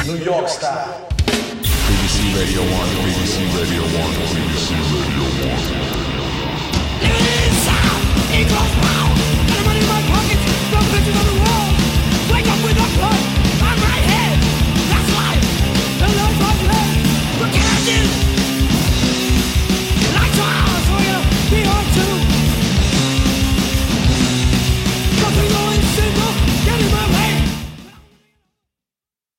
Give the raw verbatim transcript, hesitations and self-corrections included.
New York style. B B C Radio one, B B C Radio one, B B C Radio one.